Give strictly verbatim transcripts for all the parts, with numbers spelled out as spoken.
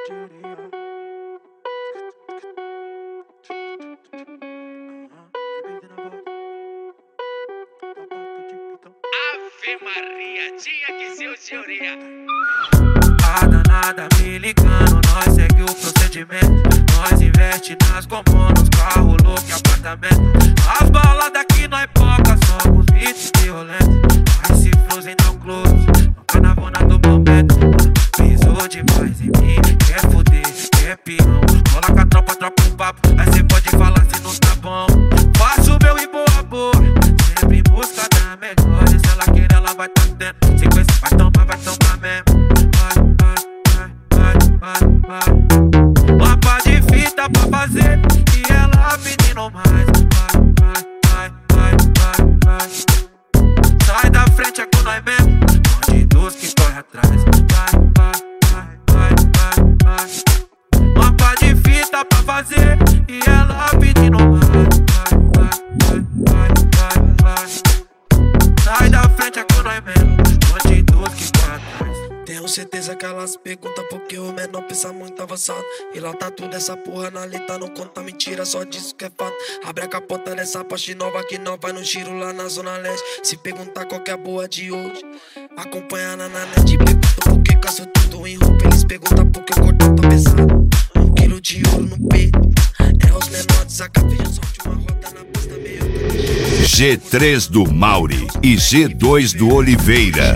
Ave Maria, tinha que ser o senhoria. A danada me ligando, nós segue o procedimento. Nós investe nas comunas, carro, look e apartamento. As baladas aqui nós poca, somos mitos violentos. Mas se frozen não close, no carnaval do momento. Pisou demais em mim, quer foder, quer peão. Rola com a tropa, troca um papo, aí cê pode falar se não tá bom. Faço meu e boa boa, sempre em busca da melhor. E se ela querer, ela vai tá tendo. Sequência, vai tomar, vai tomar mesmo. Uma pá de fita pra fazer e ela pedindo mais. Vai, vai, vai, vai, vai. Sai da frente, é com nós mesmo. Bandidos que corre atrás. Vai, vai, vai, vai, vai, vai. Uma pá de fita pra fazer e ela pedindo mais. Vai, vai, vai, vai, vai. Sai da frente, é com nós mesmo. Bandidos que corre atrás. Tenho certeza que elas perguntam porque o menor pensa muito avançado. E lá tá tudo essa porra na letra, não conta mentira, só disso que é fato. Abre a capota dessa Porsche nova que não vai no giro lá na zona leste. Se perguntar qual que é a boa de hoje, acompanha na net. Perguntam por que caço tudo em roupa, eles perguntam por que o cordão tá pesado. Um quilo de ouro no peito, é os menores, a cabeça só de uma roda na pista meio. G três do Mauri e G dois do Oliveira.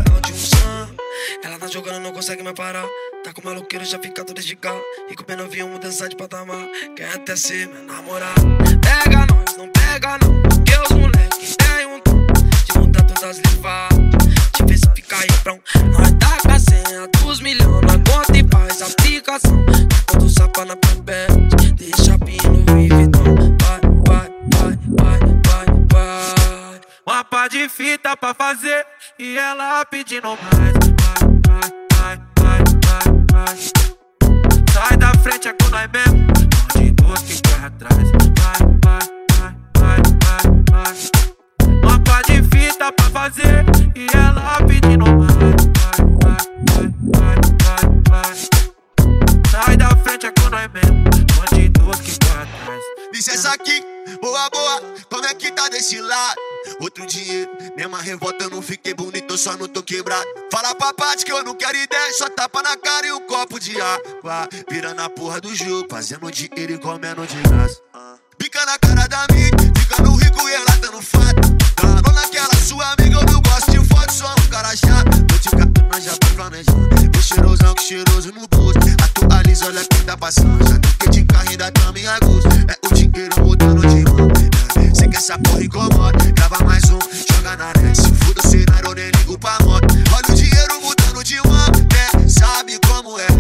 Ela tá jogando, não consegue mais parar. Tá com maloqueiro, já fica tudo de carro. E com o pena vinha mudança de patamar. Quer até ser meu namorado. Pega nós, não pega não. Porque os moleques tem um tom de mudar todas as levadas. De ver se fica aí prão. Nós tá com a senha dos milhões. Nós conta e faz aplicação. Todo sapa na papete, deixa pino e Vitão. Vai, vai, vai, vai, vai, vai. Uma pá de fita pra fazer e ela pedindo mais. Vai, vai, vai, vai. Sai da frente, é com nós mesmo. Bandidos que corre atrás. Vai, vai, vai, vai, vai, vai. Uma pá de fita pra fazer e ela pedindo mais. Vai, vai, vai, vai, vai, vai. Sai da frente, é com nós mesmo. Bandidos que corre atrás. Licença aqui, boa, boa, como é que tá desse lado? Outro dinheiro, mesma revolta, eu não fiquei bonito, eu só não tô quebrado. Fala pra parte que eu não quero ideia, só tapa na cara e um copo de água. Virando a porra do jogo, fazendo dinheiro e comendo de graça. Pica na cara da mídia, ficando rico e relatando fato. Falou naquela sua amiga, eu não gosto de foto, só um cara chato. Tô te catando, nós já vai planejando. O cheirosão que cheiroso no bolso. Atualiza, olha quem tá passando. Já troquei de carro, ainda tamo em agosto. É o dinheiro mudando de mão. Sei que essa porra incomoda. Grava mais um, joga na net. Se fuda o cenário, eu nem ligo pra moto. Olha o dinheiro mudando de mão, né? Sabe como é?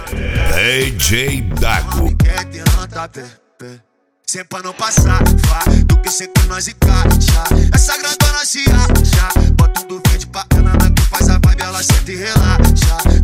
D J Dago. Quer ter pé, pé. Sempre pra não passar, vá. Do que ser com nós e caixa. Essa grandona se acha. Bota um do verde pra ela, que faz a vibe, ela sente e relaxa.